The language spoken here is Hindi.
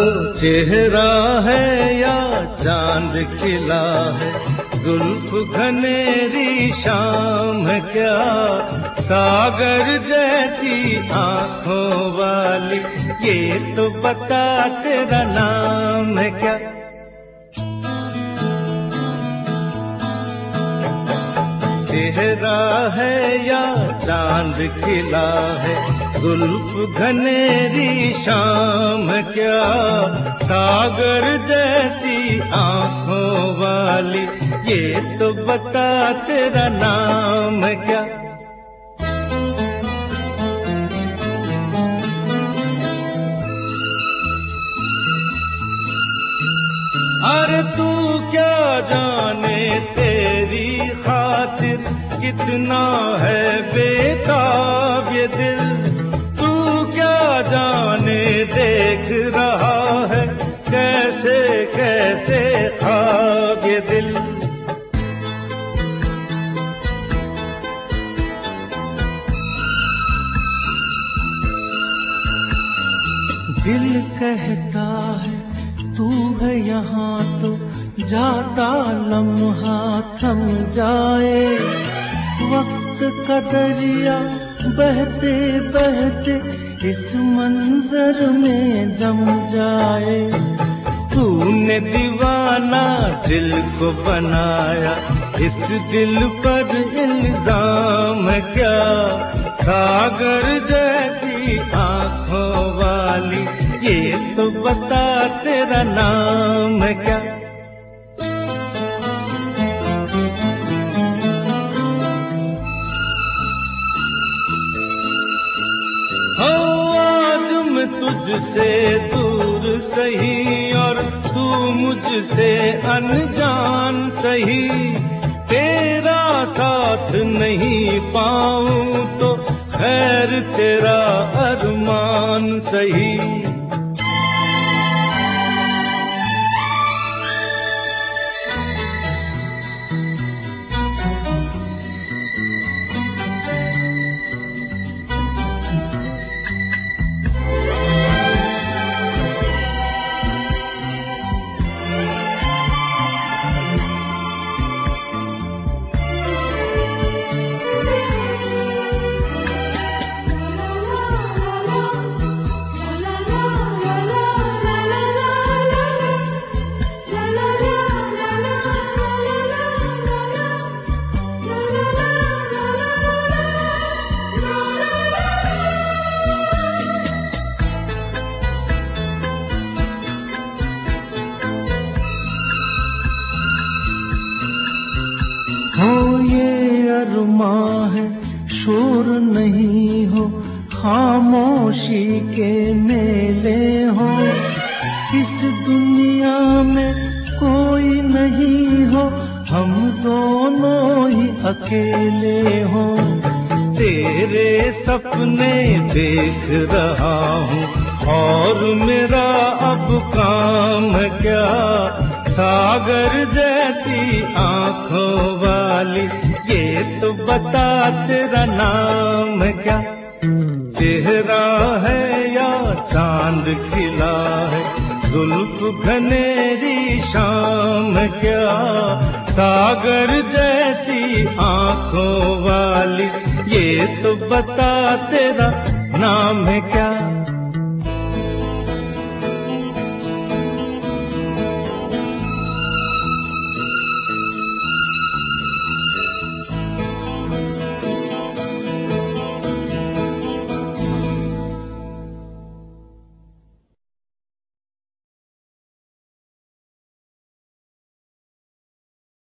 चेहरा है या चांद खिला है, जुल्फ घनेरी शाम है क्या, सागर जैसी आंखों वाली, ये तो बता तेरा नाम है क्या। चेहरा है या चांद खिला है, जुल्फ घनेरी शाम क्या, सागर जैसी आंखों वाली, ये तो बता तेरा नाम है क्या। अरे तू क्या जाने तेरी खातिर कितना है बेताब ये दिल, तू क्या जाने देख रहा है कैसे कैसे ख्वाब ये दिल। दिल कहता है तू है यहाँ तो जाता लम्हा थम जाए, वक्त का दरिया बहते बहते इस मंजर में जम जाए। तूने दीवाना दिल को बनाया, इस दिल पर इल्जाम है क्या, सागर जैसी आंखों वाली, ये तो बता तेरा नाम है क्या। हो आज मैं तुझसे दूर सही और तू मुझसे अनजान सही, तेरा साथ नहीं पाऊं तो खैर तेरा अरमान सही। हो ये अरमां है शोर नहीं हो, खामोशी के मेले हो, इस दुनिया में कोई नहीं हो, हम दोनों ही अकेले हो। तेरे सपने देख रहा हूँ और मेरा अब काम क्या, सागर जैसी आंखों वाली, ये तो बता तेरा नाम है क्या। चेहरा है या चांद खिला है, जुल्फ घनेरी शाम क्या, सागर जैसी आंखों वाली, ये तो बता तेरा नाम है क्या।